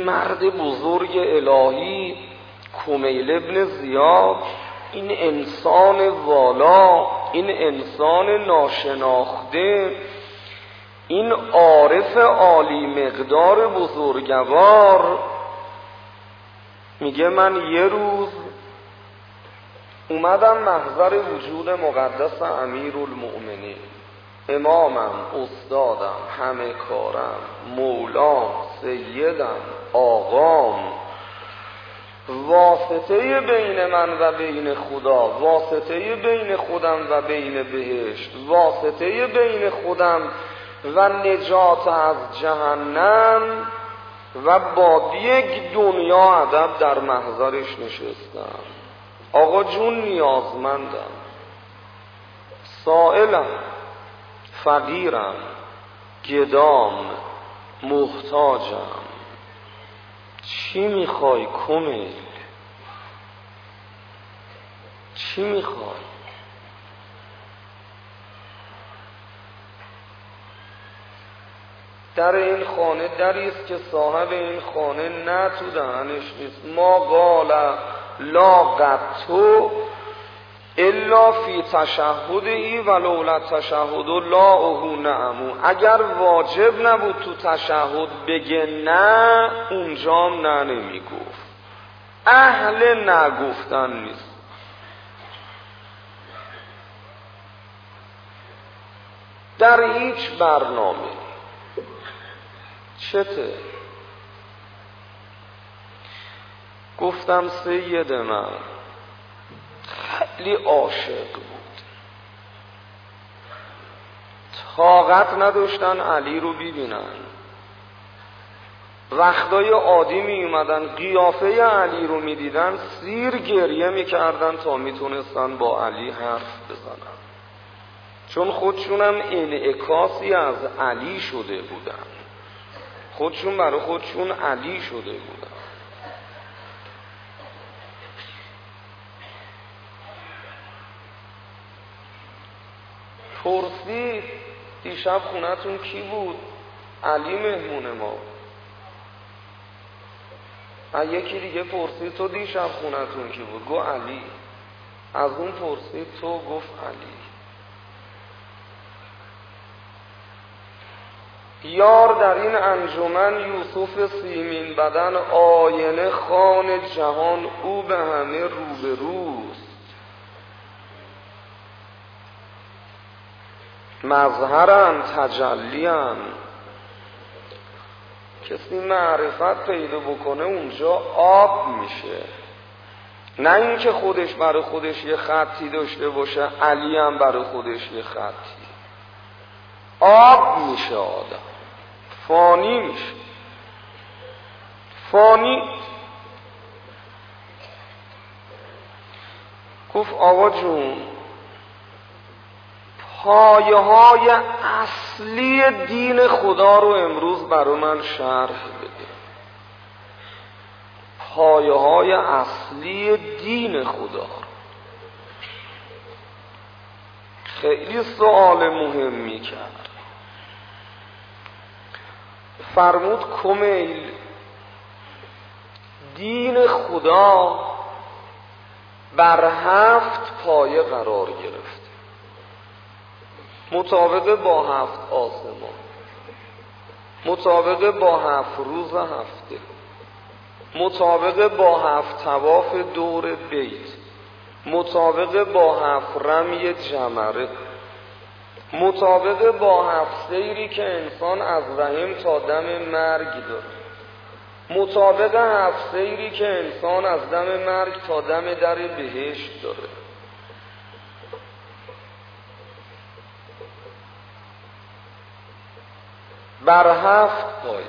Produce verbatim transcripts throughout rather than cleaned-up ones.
مرد بزرگ الهی کمیل ابن زیاد، این انسان والا، این انسان ناشناخته، این عارف عالی مقدار بزرگوار، میگه من یه روز اومدم محضر وجود مقدس امیرالمؤمنین، امامم، استادم، همه کارم، مولام، سیدم، آقام، واسطه بین من و بین خدا، واسطه بین خودم و بین بهشت، واسطه بین خودم و نجات از جهنم، و با یک دنیا ادب در محضرش نشستم. آقا جون نیازمندم، سائلم، فقیرم، گدام، محتاجم، چی میخوای کمیل؟ چی میخوای؟ در این خانه دریست که صاحب این خانه نه تو دهنش نیست. ما قال لا قطو الا فی تشهدی ولولا تشهد لا اوهو نعمو. اگر واجب نبود تو تشهد بگه نه، اونجام نه نمی گفت. اهل نگفتن نیست. در هیچ برنامه چته؟ گفتم سید من خیلی عاشق بود، طاقت نداشتن علی رو ببینن. وقتای عادی می اومدن قیافه علی رو می دیدن، سیر گریه می کردن تا می تونستن با علی حرف بزنن، چون خودشونم انعکاسی از علی شده بودن، خودشون برای خودشون علی شده بودن. پرسید دیشب خونتون کی بود؟ علی مهمون ما. یکی دیگه پرسید تو دیشب خونتون کی بود؟ گو علی. از اون پرسید تو؟ گفت علی. یار در این انجمن یوسف سیمین بدن، آینه خان جهان، او به همه روبروست. مظهرن تجلیان، کسی معرفت پیدا بکنه اونجا آب میشه. نه اینکه خودش برای خودش یه خطی داشته باشه، علی هم برای خودش یه خطی. آب میشه آدم، فانی میشه، فانی. گفت آقا جون پایه های اصلی دین خدا رو امروز برای من شرح بده. پایه های اصلی دین خدا. خیلی سوال مهمی کرد. فرمود کمیل دین خدا بر هفت پایه قرار گرفت، مطابق با هفت آسمان، مطابق با هفت روز هفته، مطابق با هفت طواف دور بیت، مطابق با هفت رمی جمره، مطابق با هفت سیری که انسان از رحم تا دم مرگ داره، مطابق هفت سیری که انسان از دم مرگ تا دم در بهشت داره. بر هفت پایه.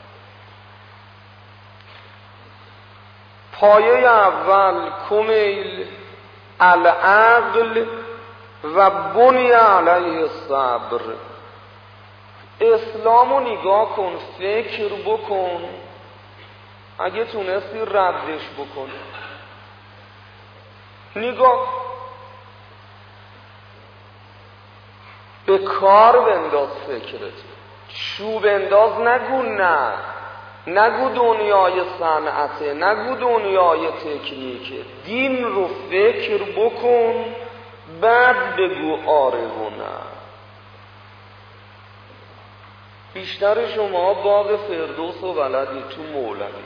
پایه اول کمیل العقل و بنی علیه الصبر. اسلامو نگاه کن، فکر بکن، اگه تونستی ردش بکن. نگاه به کار بنداز، فکرت چوب انداز، نگو نه نگو دنیای صنعته، نگو دنیای تکنیکه. دین رو فکر بکن بعد بگو آره و نه. بیشتر شما باغ فردوس و بلدی تو مولوی،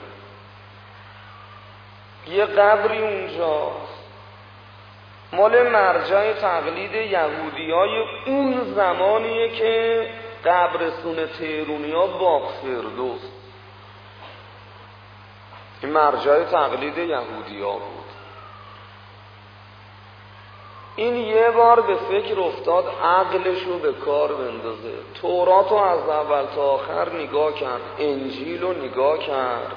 یه قبری اونجاست مال مرجع تقلید یهودیای اون زمانیه که قبرستون تهرونیا باغ فردوس این مرجع تقلید یهودیا بود. این یه بار به فکر افتاد عقلش رو به کار بندازه. تورات رو از اول تا آخر نگاه کرد، انجیل رو نگاه کرد،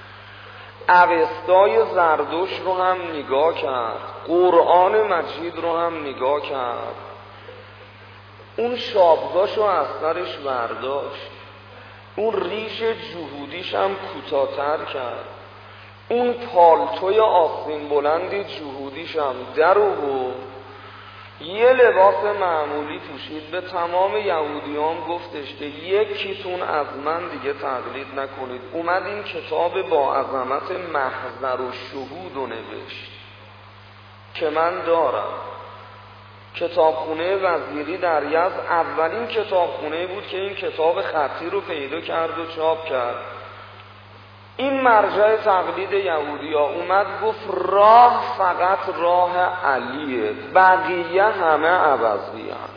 اوستای زردوش رو هم نگاه کرد، قرآن مجید رو هم نگاه کرد. اون شابگاش رو از سرش برداشت، اون ریش جهودیش هم کوتاه‌تر کرد، اون پالتوی آستین بلند جهودیش هم در آورد، یه لباس معمولی پوشید. به تمام یهودیان گفتش که یکیتون از من دیگه تقلید نکنید. اومد این کتاب با عظمت محضر و شهود رو نوشت که من دارم. کتابخونه وزیری در یزد اولین کتابخونه بود که این کتاب خطی رو پیدا کرد و چاپ کرد. این مرجع تقلید یهودی‌ها اومد گفت راه فقط راه علیه، بقیه همه عوضی هم.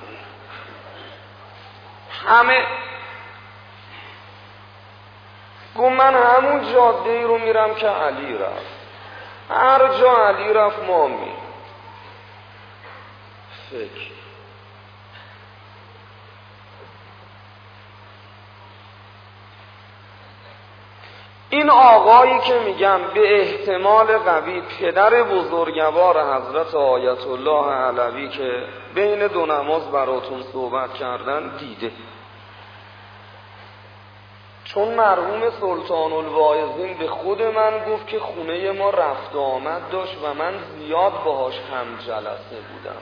همه گفت من همون جاده رو میرم که علی رفت، هر جا علی رفت ما می فکر. این آقایی که میگم به احتمال قوی پدر بزرگوار حضرت آیت الله علوی که بین دو نماز براتون صحبت کردن دیده، چون مرحوم سلطان الواعظین به خود من گفت که خونه ما رفت و آمد داشت و من زیاد باهاش هم جلسه بودم.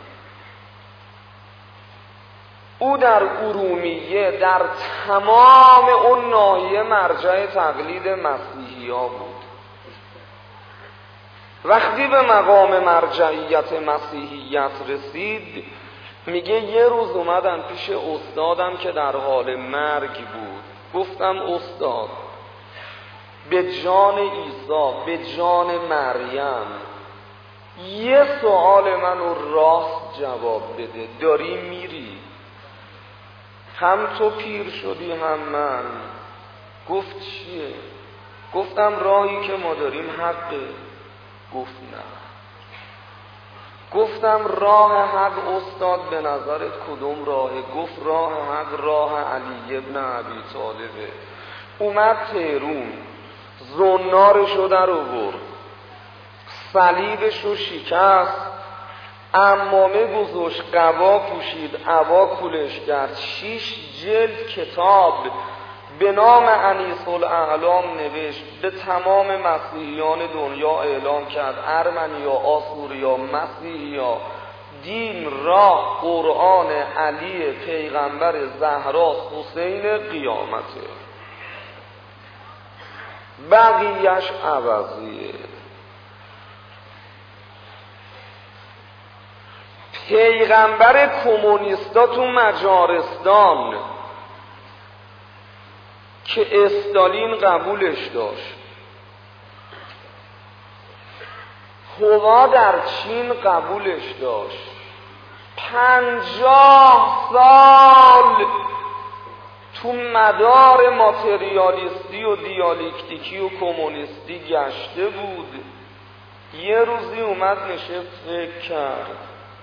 او در ارومیه در تمام اون ناحیه مرجع تقلید مسیحی ها بود. وقتی به مقام مرجعیت مسیحیت رسید میگه یه روز اومدم پیش استادم که در حال مرگ بود. گفتم استاد به جان عیسی، به جان مریم یه سوال منو راست جواب بده، داری میری؟ هم تو پیر شدی هم من. گفت چیه؟ گفتم راهی که ما داریم حقه. گفت نه. گفتم راه حق استاد به نظرت کدوم راهه؟ گفت راه حق راه علی ابن ابی طالبه. اومد تهرون، زنارشو در آورد، صلیبشو شکست، عمامه گذاشت، قبا پوشید، عبا کولش کرد، شیش جلد کتاب به نام انیس الاعلام نوشت، به تمام مسیحیان دنیا اعلام کرد ارمنیا، آسوریا، مسیحیا، دین، راه، قرآن، علی، پیغمبر، زهرا، حسین، قیامته، بقیهش عوضیه. پیغمبر کمونیستا تو مجارستان که استالین قبولش داشت، هوا در چین قبولش داشت، پنجاه سال تو مدار ماتریالیستی و دیالکتیکی و کمونیستی گشته بود. یه روزی اومد نشست فکر کرد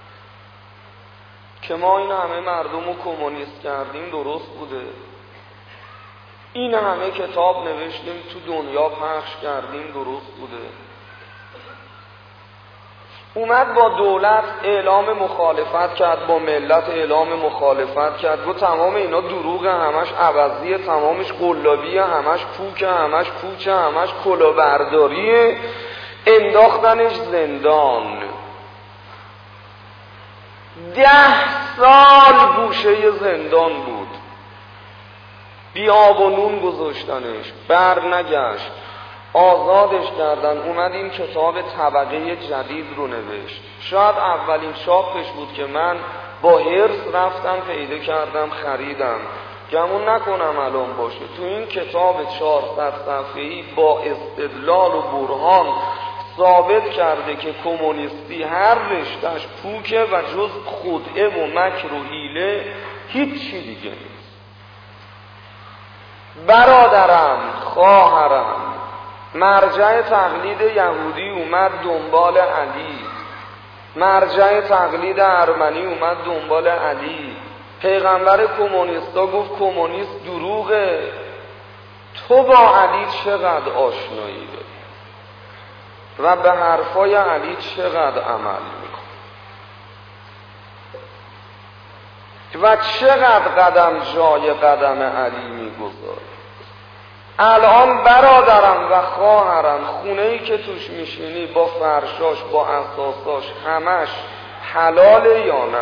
که ما این همه مردم رو کمونیست کردیم درست بوده، این همه کتاب نوشتیم تو دنیا پخش کردیم درست بوده. اومد با دولت اعلام مخالفت کرد، با ملت اعلام مخالفت کرد، گفت تمام اینا دروغه، همش عوضیه، تمامش قلابیه، همش پوکه، همش پوچه، همش کلاهبرداریه. انداختنش زندان. ده سال گوشه زندان بود. بی آب و نون گذاشتنش، بر نگشت، آزادش کردن، اومد این کتاب طبقه جدید رو نوشت. شاید اولین چاپش بود که من با حرص رفتم پیدا کردم خریدم، گمون نکنم الان باشه. تو این کتاب چهارصد صفحه‌ای با استدلال و برهان ثابت کرده که کمونیستی هر رشته‌اش پوکه و جز خدعه و مکر و حیله هیچی دیگه نیست. برادرم، خواهرم، مرجع تقلید یهودی اومد دنبال علی، مرجع تقلید ارمنی اومد دنبال علی، پیغمبر کمونیستا گفت کمونیست دروغه. تو با علی چقدر آشنایی داری و به حرفای علی چقدر عمل میکنی و چقدر قدم جای قدم علی میگذاری؟ الان برادرم و خواهرم، خونه‌ای که توش میشینی با فرشاش با اساساش همش حلاله یا نه؟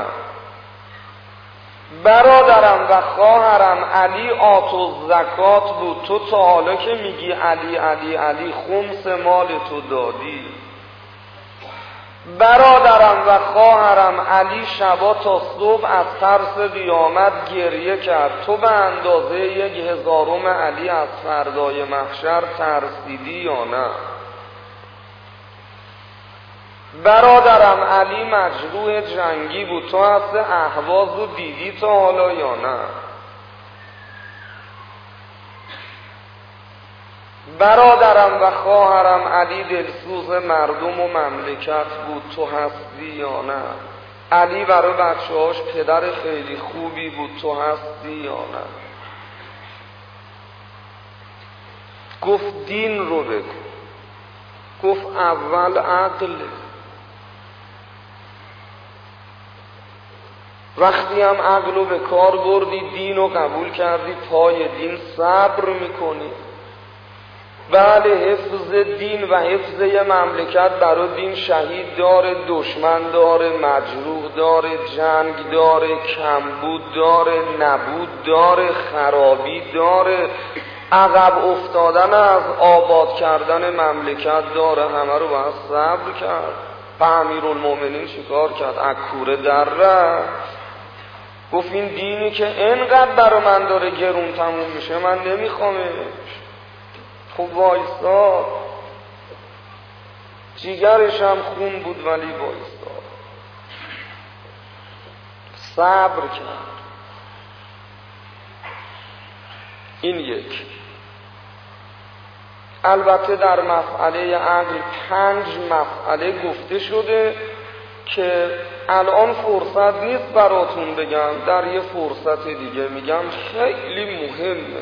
برادرم و خواهرم، علی آتو زکات بود، تو تا حالا که میگی علی علی علی خمس مال تو دادی؟ برادرم و خواهرم، علی شبا تا صبح از ترس قیامت گریه کرد، تو به اندازه یک هزارم علی از فردای محشر ترسیدی یا نه؟ برادرم علی مجروح جنگی بود، تو از اهواز رو دیدی تا حالا یا نه؟ برادرم و خواهرم، علی دلسوز مردم و مملکت بود، تو هستی یا نه؟ علی برای بچه‌هاش پدر خیلی خوبی بود، تو هستی یا نه؟ گفت دین رو بگو، گفت اول عقل. وقتی هم عقل رو به کار بردی، دین رو قبول کردی، پای دین صبر میکنی. بله، حفظ دین و حفظ یه مملکت برای دین شهید داره، دشمن داره، مجروح داره، جنگ داره، کمبود داره، نبود داره، خرابی داره، عقب افتادن از آباد کردن مملکت داره. همه رو باید صبر کرد. به امیرالمومنین چیکار کرد؟ اکوره در رفت، گفت این دینی که انقدر برای من داره گرون تموم میشه من نمیخوامش. خب وایستاد، جیگرش هم خون بود ولی وایستاد، صبر کرد. این یک. البته در مسئله عقل پنج مسئله گفته شده که الان فرصت نیست براتون بگم، در یه فرصت دیگه میگم، خیلی مهمه.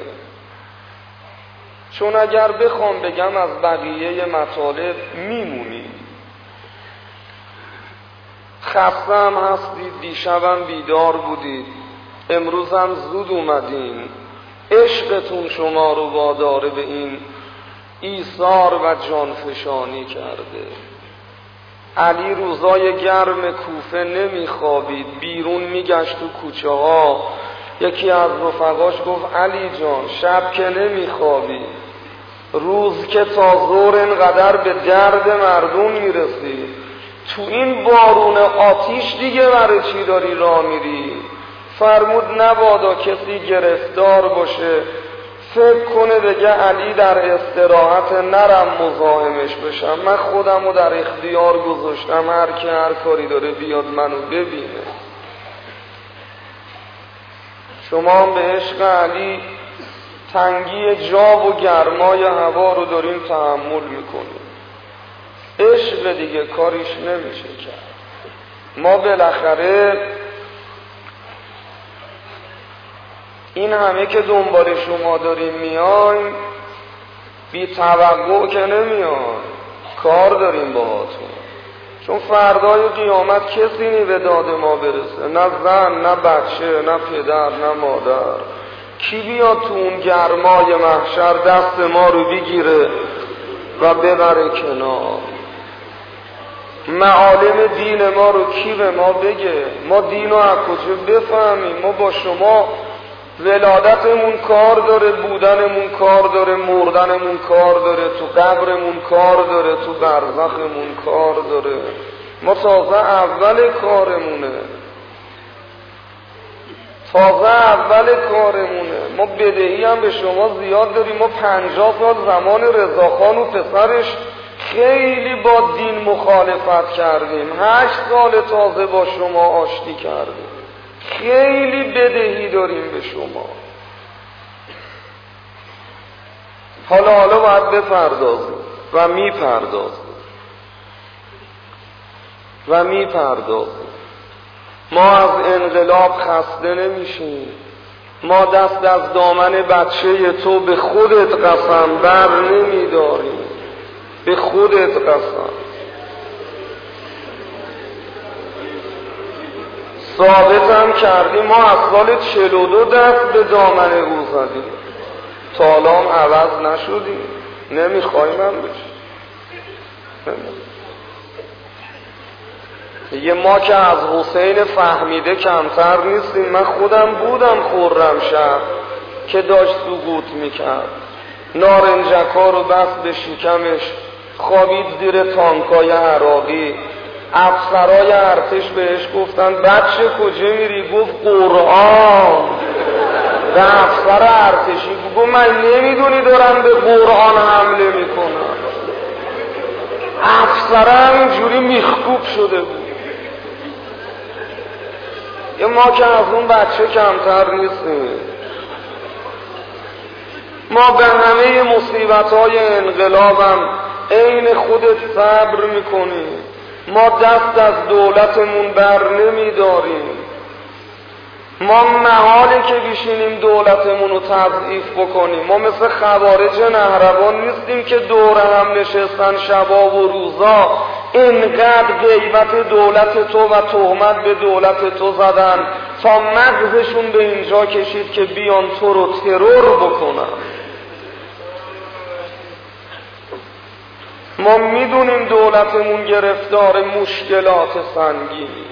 چون اگر بخوام بگم از بقیه مطالب میمونیم. خسته هم هستید، دیشبم بیدار بودید، امروز هم زود اومدین، عشقتون شما رو وادار به این ایثار و جانفشانی کرده. علی روزای گرم کوفه نمیخوابید، بیرون میگشت تو کوچه ها. یکی از رفقاش گفت علی جان شب که نمیخوابی، روز که تا ظهر اینقدر به درد مردم میرسی، تو این بارون آتیش دیگه برای چی داری راه میری؟ فرمود نبادا کسی گرفتار باشه فکر کنه بگه علی در استراحت نرم مزاحمش بشم، من خودمو در اختیار گذاشتم، هر که هر کاری داره بیاد منو ببینه. شما هم به عشق علی تنگی جا و گرمای هوا رو داریم تحمل میکنیم. عشق دیگه کاریش نمیشه کرد. ما بالاخره این همه که دنبال شما داریم میایم، بی توقع که نمیایم، کار داریم باهاتون. چون فردای قیامت کسی نی به داد ما برسه، نه زن، نه بچه، نه پدر، نه مادر. کی بیاد تو اون گرمای محشر دست ما رو بگیره و ببره کنار؟ معالم دین ما رو کی به ما بگه؟ ما دین رو از کجا بفهمیم؟ ما با شما ولادتمون کار داره، بودنمون کار داره، مردنمون کار داره، تو قبرمون کار داره، تو برزخمون کار داره. ما تازه اول کارمونه، تازه اول کارمونه. ما بدهی هم به شما زیاد داریم. ما پنجاه سال زمان رضاخان و پسرش خیلی با دین مخالفت کردیم، هشت سال تازه با شما آشتی کردیم، خیلی بدهی داریم به شما. حالا حالا باید بپردازیم و میپردازیم و میپردازیم. ما از انقلاب خسته نمیشیم. ما دست از دامن بچه تو به خودت قسم بر نمیداریم، به خودت قسم. ثابت هم کردیم. ما از سال چهل و دو دست به دامن او زدیم، تا حالا هم عوض نشدیم، نمیخوایم هم بشیم. یه ما که از حسین فهمیده کمتر نیستیم. من خودم بودم خرمشهر که داشت سقوط میکرد، نارنجکا رو بست به شکمش، خوابید زیر تانکای عراقی. افسرای ارتش بهش گفتن بچه کجا میری؟ گفت قرآن. به افسر ارتشی گفت من نمیدونی دارم به قرآن حمله میکنم. افسر همینجوری میخکوب شده بود. یه ما که از اون بچه کمتر نیستیم. ما به همه مصیبت‌های انقلابم عین خودت صبر میکنیم. ما دست از دولتمون بر نمیداریم. ما محاله که بشینیم دولتمون رو تضعیف بکنیم. ما مثل خوارج نهروان نیستیم که دور هم نشستن شبا و روزا اینقدر غیبت دولت تو و تهمت به دولت تو زدن تا مغزشون به اینجا کشید که بیان تو رو ترور بکنن. ما میدونیم دولتمون گرفتار مشکلات سنگینی.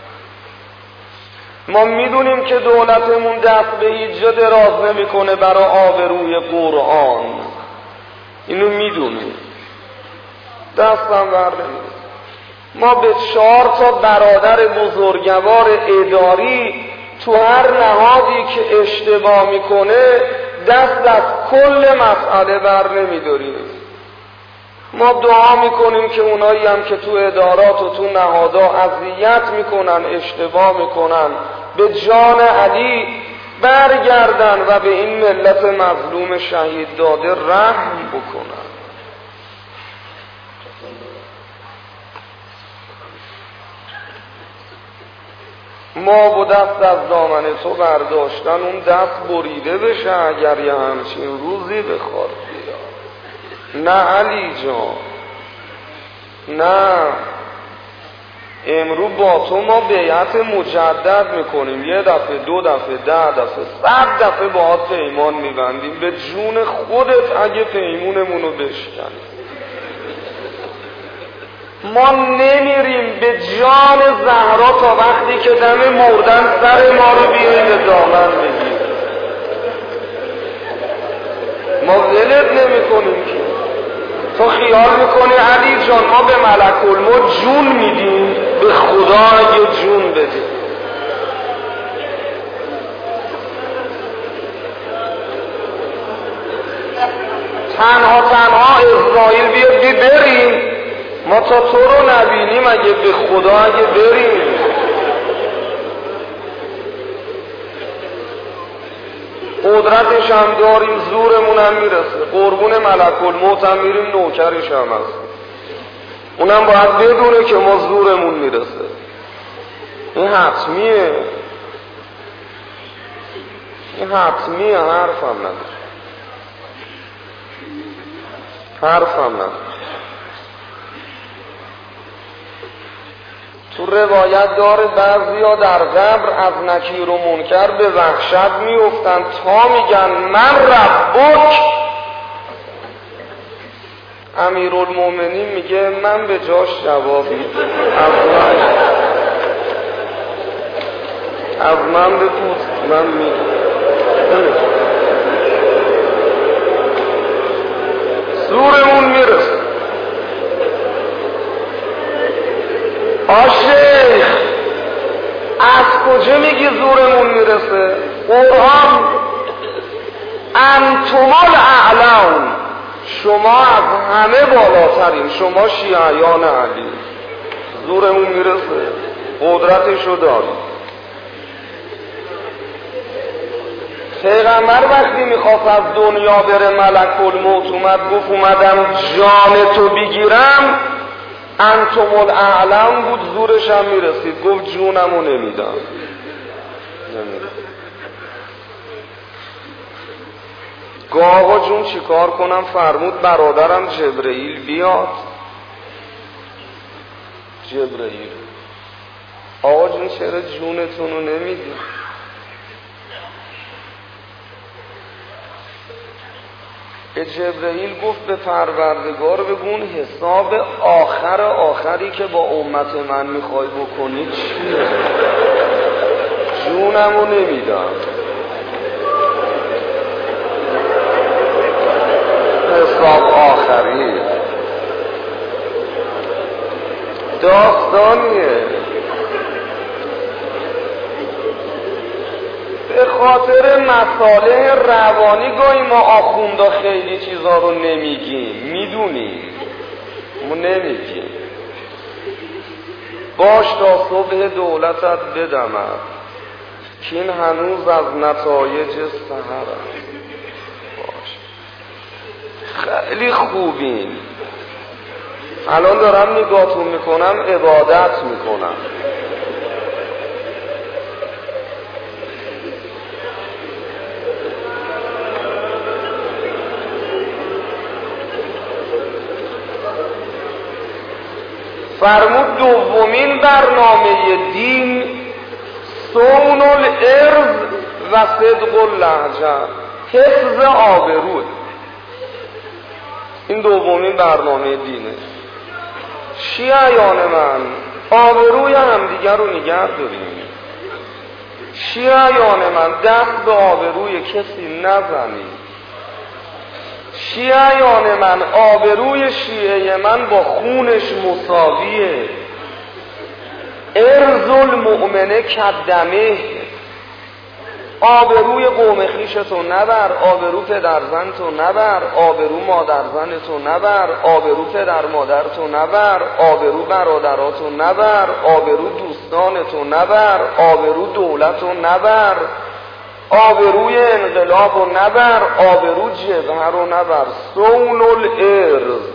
ما میدونیم که دولتمون دست به هیچ جا دراز نمیکنه برای آبروی قرآن. اینو میدونیم، دستم بر نمیدونیم. ما به چهار تا برادر بزرگوار اداری تو هر نهادی که اشتباه میکنه دست از کل مسئله بر نمیداریم. ما دعا میکنیم که اونایی هم که تو ادارات و تو نهادا اذیت میکنن، اشتباه میکنن، به جان علی برگردن و به این ملت مظلوم شهید داده رحم بکنن. ما با دست از دامن تو برداشتن اون دست بریده بشه اگر یه همچین روزی بخواد بیاد. نه علی جان، نه. امروز با تو ما بیعت مجدد میکنیم. یه دفعه، دو دفعه، ده دفعه، صد دفعه باهات پیمان میبندیم. به جون خودت اگه پیمونمونو بشکنی. ما نمیریم به جان زهرا تا وقتی که دم مردن سر ما رو بیایی به دامن بگیر. ما ولت نمی کنیم که تو خیال میکنی علی جان ما به ملک الموت جون میدیم؟ به خدا اگه جون بدیم. تنها تنها اسرائیل بیاد بی بریم، ما تا تو رو نبینیم اگه به خدا اگه بریم. قدرتش هم داریم، زورمون هم میرسه، قربون ملک الموت هم میریم، نوکرش هم هست. اونم باید بدونه که ما زورمون میرسه. این حتمیه، این حتمیه، حرفم نداره، حرفم نداره. تو روایت داره بعضیا در قبر از نکیر و منکر به وحشت میافتن تا میگن من ربک. امیرالمومنین میگه من به جاش جواب میدم، از من از من بپوست، من میدم. زورمون میرسه. آشیخ از کجا میگی زورمون میرسه؟ قرآن انتم الاعلون، شما از همه بالاترین، شما شیعیان علی، زورمون میرسه، قدرتشو داریم. پیغمبر وقتی میخواست از دنیا بره ملک الموت اومد گفت اومدم جان تو بگیرم، انتم الاعلون بود، زورش هم میرسید، گفت جونمو نمیدم. نمیدم. گاه آقا جون چی کار کنم؟ فرمود برادرم جبرئیل بیاد. جبرئیل آقا جون چرا جونتونو نمیدی؟ جبرئیل گفت به پروردگار بگون حساب آخر آخری که با امت من میخوای بکنی چیه؟ جونمو نمیدم. حساب آخری داستانیه. به خاطر مصالح روانی گاهی ما آخوندا خیلی چیزا رو نمیگیم، میدونیم ما نمیگیم. باش تا صبح دولتت بدمد که این هنوز از نتایج سحر است. باش خیلی خوبین. الان دارم نگاهتون میکنم، عبادت میکنم. فرمود دومین برنامه دین صون الارض و صدق اللهجه، حفظ آبروه. این دومین برنامه دینه. شیعیان من آبروی همدیگر رو نگه داریم. شیعیان من دست به آبروی کسی نزنید. شیعیان من آبروی شیعه من با خونش مساویه. ارز المؤمنه کدمه، آبروی قوم خویشتو نبر، آبرو پدرزنتو نبر، آبرو مادرزنتو نبر، آبرو پدر مادرتو نبر، آبرو برادراتو نبر، آبرو دوستانتو نبر، آبرو دولتو نبر، آبروی انقلاب رو نبر، آبرو جبهه رو نبر. صون الارض.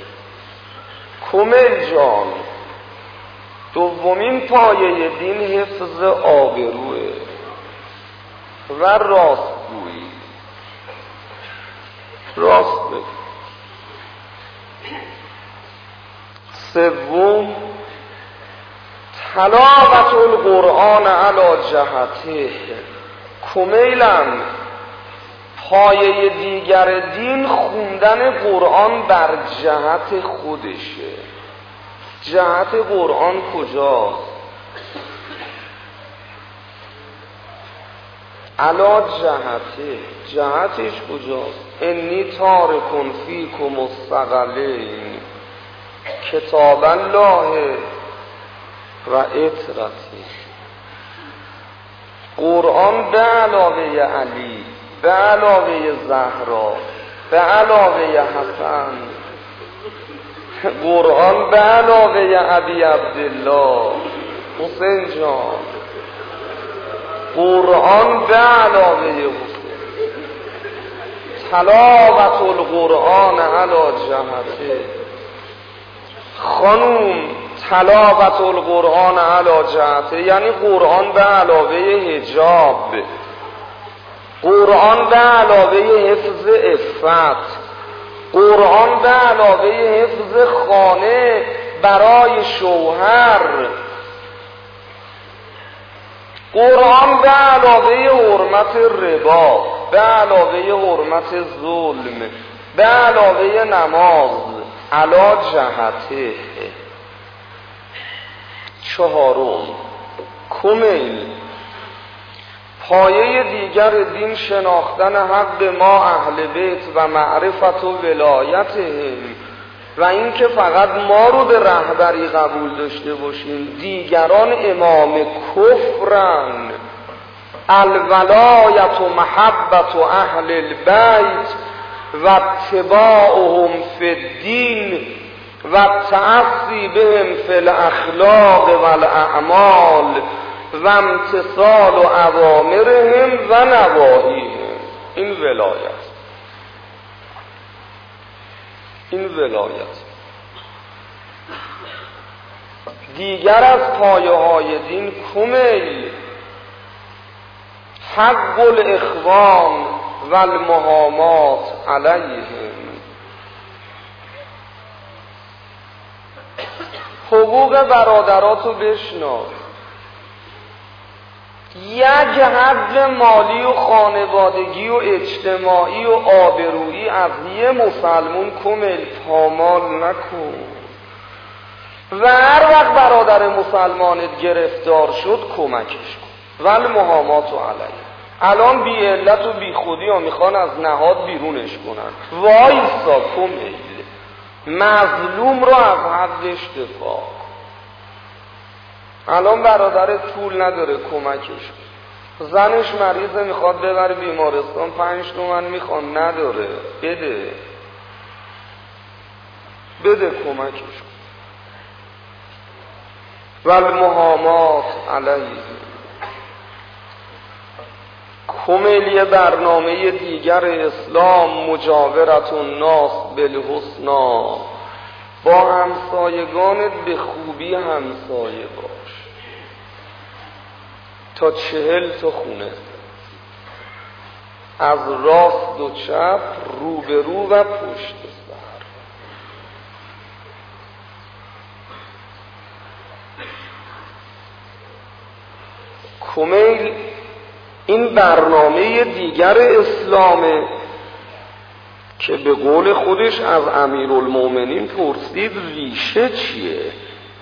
کمل جان دومین پایه دین حفظ آبروه و راستگویی. راست بگو. سوم تلاوت القرآن علی جهته. کمیلم پایه دیگر دین خوندن قرآن بر جهت خودشه. جهت قرآن کجاست؟ علا جهته، جهتش کجاست؟ انی تارکن فیکم الثقلین کتاب الله و اطرتی. قرآن به علاوه علی، به علاوه زهرا، به علاوه حسن، قرآن به علاوه ابی عبدالله حسین جان، قرآن به علاوه حسین. تلاوت القرآن علی جهته. خانوم تلاوت القرآن علی جهته یعنی قرآن به علاوه حجاب، قرآن به علاوه حفظ عفت، قرآن به علاوه حفظ خانه برای شوهر، قرآن به علاوه حرمت ربا، به علاوه حرمت ظلم، به علاوه نماز علا جهته. چهارم کمیل پایه دیگر دین شناختن حق ما اهل بیت و معرفت و ولایتهم و اینکه فقط ما رو به رهبری قبول داشته باشیم، دیگران امام کفرن. الولایت و محبت و اهل البیت و اتباعهم فی الدین و تعصی بهم فی الاخلاق و الاعمال و امتثال و اوامرهم و نواهیهم. این ولایت، این ولایت. دیگر از پایه های دین کمیل حق الاخوان و المهامات علیهم. حقوق برادراتو بشناس. یک حق مالی و خانوادگی و اجتماعی و آبرویی از یه مسلمون کمل پامال نکن و هر وقت برادر مسلمانت گرفتار شد کمکش کن. ولی مهامات و علیه. الان بی علت و بی خودی ها میخوان از نهاد بیرونش کنن. وایسا کمل مظلوم رو از حقش دفاع کن. الان برادرت پول نداره کمکش کن. زنش مریضه میخواد ببره بیمارستان، پنج تومن میخوان نداره، بده بده کمکش کن. و المهامات علیه. کملی برنامه دیگر اسلام مجاورت الناس بالحسنا. با همسایگانت به خوبی همسایه باش. تا چهل تا خونه از راست و چپ، رو به رو و پشت سر. کمیل این برنامه دیگر اسلامه که به قول خودش از امیرالمومنین پرسید ریشه چیه؟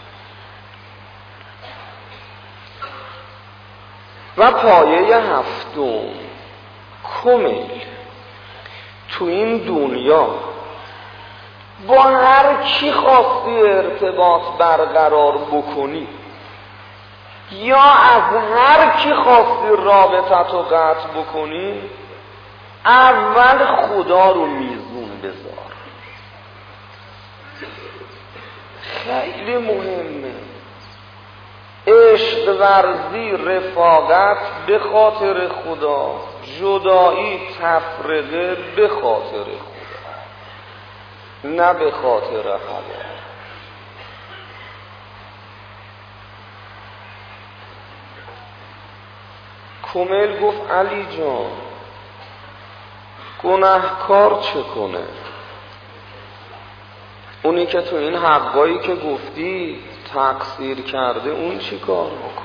و پایه هفتم کمیل تو این دنیا با هر کی خواستی ارتباط برقرار بکنی یا از هر کی خواستی رابطت رو قطع بکنی، اول خدا رو میزون بذار. خیلی مهمه. عشق ورزی، رفاقت به خاطر خدا، جدایی، تفرقه به خاطر خدا، نه به خاطر هوا. کمیل گفت علی جان گناهکار چه کنه؟ اونی که تو این حقایی که گفتی تقصیر کرده اون چی کار میکن؟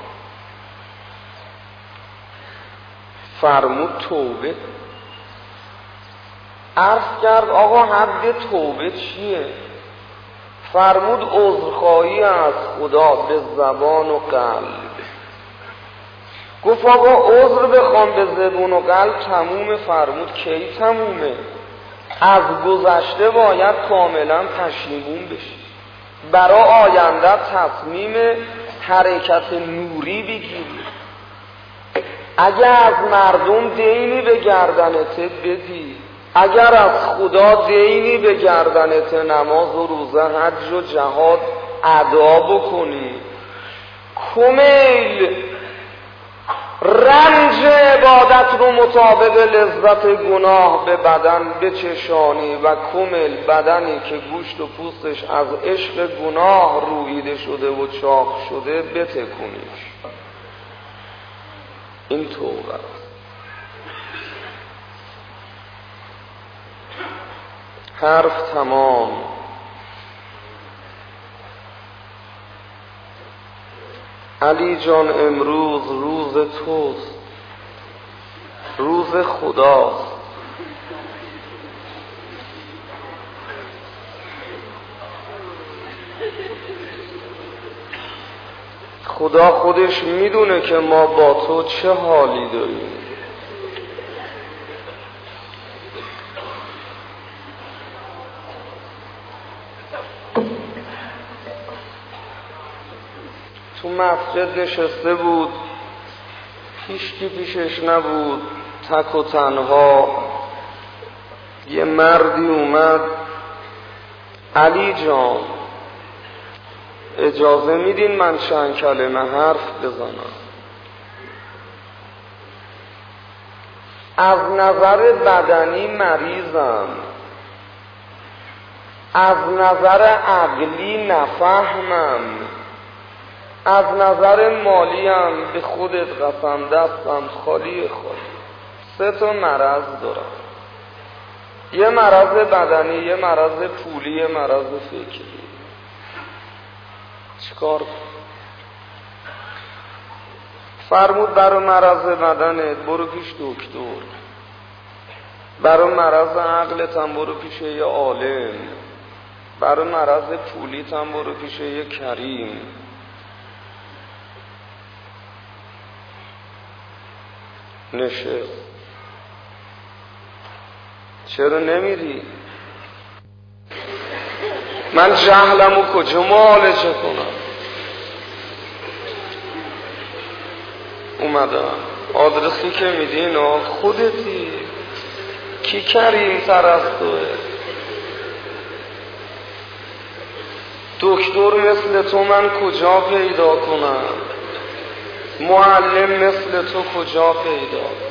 فرمود توبه. عرض کرد آقا حد توبه چیه؟ فرمود عذرخواهی از خدا به زبان و قلب. گفت آقا عذر بخوام به زبان و قلب تمومه؟ فرمود کی تمومه؟ از گذشته باید کاملا پشیمون بشی، برای آینده تصمیم حرکت نوری بگیری. اگر از مردم دینی به گردنت بدی، اگر از خدا دینی به گردنت نماز و روزه، حج و جهاد ادا بکنی، کمیل رنج عبادت رو مطابق لذت گناه به بدن بچشانی و کمل بدنی که گوشت و پوستش از عشق گناه رویده شده و چاق شده بتکونیش. این توبه. حرف تمام. علی جان امروز روز توست، روز خداست. خدا خودش میدونه که ما با تو چه حالی داریم. تو مسجد نشسته بود، هیچکی پیشش نبود، تک و تنها. یه مردی اومد، علی جان اجازه میدین من چند کلمه حرف بزنم؟ از نظر بدنی مریضم، از نظر عقلی نفهمم، از نظر مالیم به خودت قسم دستم خالی خالی. سه تا مرض دارم، یه مرض بدنی، یه مرض پولی، یه مرض فکری. چیکار کنم؟ فرمود برای مرض بدنت برو پیش دکتر، برای مرض عقلت هم برو پیش یه عالم، برای مرض پولیت هم برو پیش یه کریم. نشست. چرا نمیری؟ من جهلمو کجا معالجه کنم؟ اومدم آدرسی که میدین خودتی، کی کریم تر از توه؟ دکتر مثل تو من کجا پیدا کنم؟ معلم مثل تو کجا پیدا کنم؟